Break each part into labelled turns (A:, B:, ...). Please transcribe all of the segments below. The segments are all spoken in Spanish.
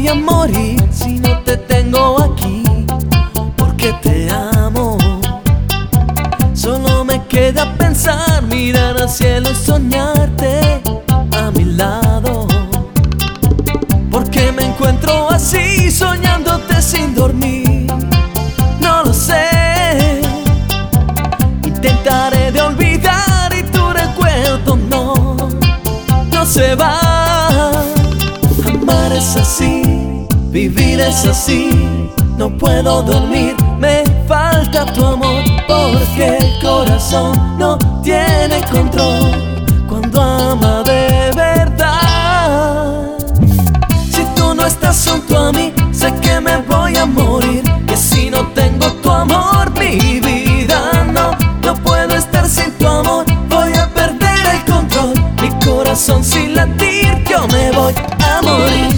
A: a morir si no te tengo aquí, porque te amo. Solo me queda pensar, mirar al cielo y soñarte a mi lado, porque me encuentro así, soñándote sin dormir. No lo sé, intentaré de olvidar y tu recuerdo no se va. Amar es así, vivir es así, no puedo dormir, me falta tu amor, porque el corazón no tiene control cuando ama de verdad. Si tú no estás junto a mí, sé que me voy a morir, que si no tengo tu amor, mi vida no puedo estar sin tu amor, voy a perder el control, mi corazón sin latir, yo me voy a morir.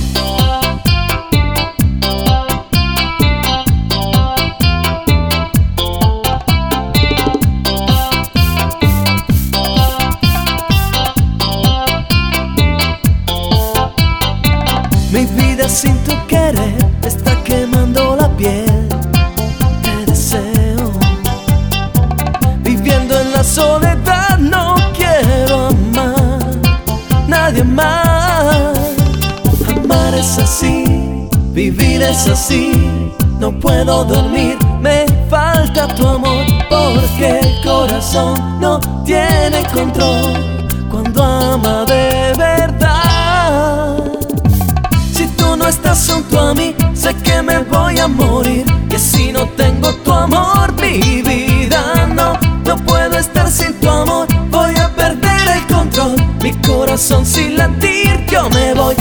A: Mi vida sin tu querer está quemando la piel. Te deseo, viviendo en la soledad, no quiero amar nadie más. Amar es así, vivir es así, no puedo dormir, me falta tu amor, porque el corazón no tiene control cuando ama de verdad. Si tú no estás junto a mí, sé que me voy a morir, que si no tengo tu amor, mi vida no puedo estar sin tu amor, voy a perder el control, mi corazón sin latir, yo me voy